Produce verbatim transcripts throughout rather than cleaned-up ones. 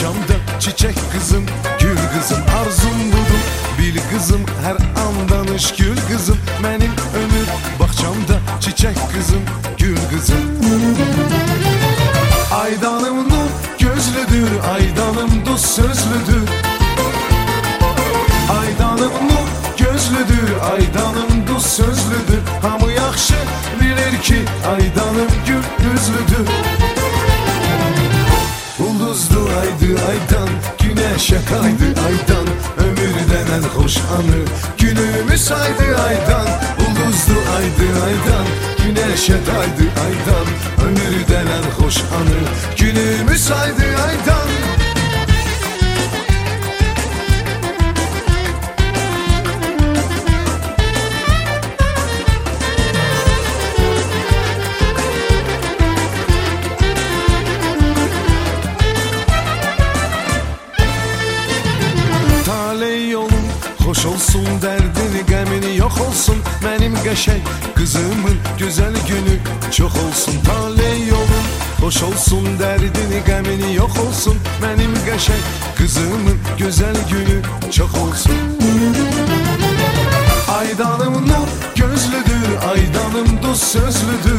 Bahçamda çiçek kızım, gül kızım, arzum budur. Bil kızım, her an danış gül kızım. Benim ömür bahçamda çiçek kızım, gül kızım. Aydanım nur gözlüdür, aydanım dost sözlüdür. Aydanım nur gözlüdür, aydanım dost sözlüdür. Hamı yaxşı bilir ki aydanım gül gözlüdür. Ulduzlu aydı aydan, güneşe kaydı aydan. Ömürden en hoş anı günümü saydı aydan. Ulduzlu aydı aydan, güneşe kaydı aydan. Ömürden en hoş anı günümü saydı aydan. Hoş olsun derdini, gemini yok olsun. Benim qəşəng kızımın güzel günü çok olsun. Taley yolun hoş olsun derdini, gemini yok olsun. Benim qəşəng kızımın güzel günü çok olsun. Aydanım nur gözlüdür, aydanım dost sözlüdür.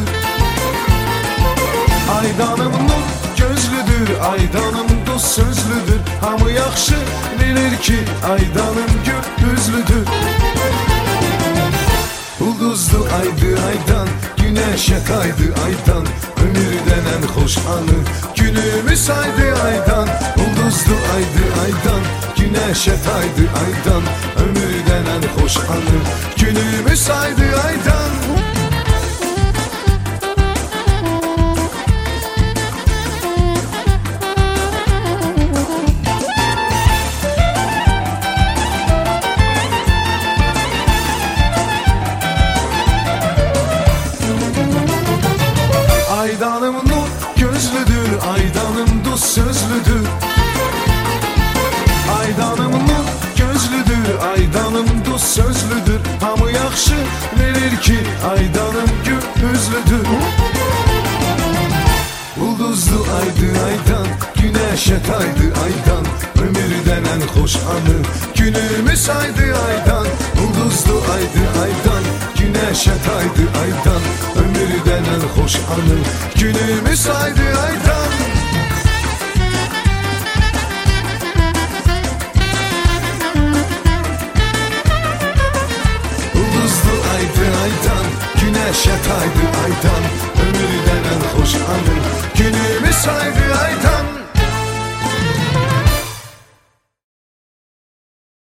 Aydanım nur gözlüdür, aydanım dost sözlüdür. Hamı yaxşı bilir ki aydanım gül üzlüdür. Ulduzlu aydı aydan, güneşe kaydı aydan. Ömürden en hoş anı günümü saydı aydan. Ulduzlu aydı aydan, güneşe kaydı aydan. Ömürden en hoş anı günümü saydı aydan. Aydanım nur gözlüdür, aydanım dost sözlüdür. Aydanım nur gözlüdür, aydanım dost sözlüdür. Hamı yaxşı bilir ki aydanım gül üzlüdür. Ulduzlu aydı aydan, güneşe kaydı aydan. Ömürden en hoş anı günümü saydı aydan. Ulduzlu aydı aydan, güneşe kaydı aydan. Ömürden en hoş anı günümü saydı aydan.